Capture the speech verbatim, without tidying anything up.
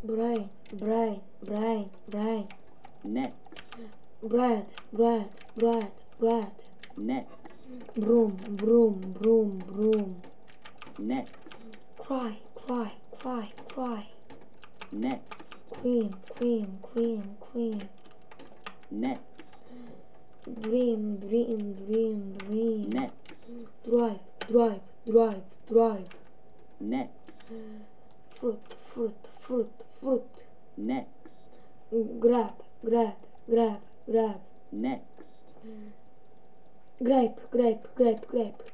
brain, brain, brain, brain. Next. Bread, bread, bread, bread. Next. Broom, broom, broom, broom. Next. Cry, cry, cry, cry. Next. Queen, queen, queen, queen. Next. Dream, dream, dream, dream. Next. Drive, drive, drive, drive. Next. Fruit, fruit, fruit, fruit. Next. Grab, grab, grab, grab. Next. Grape, grape, grape, grape.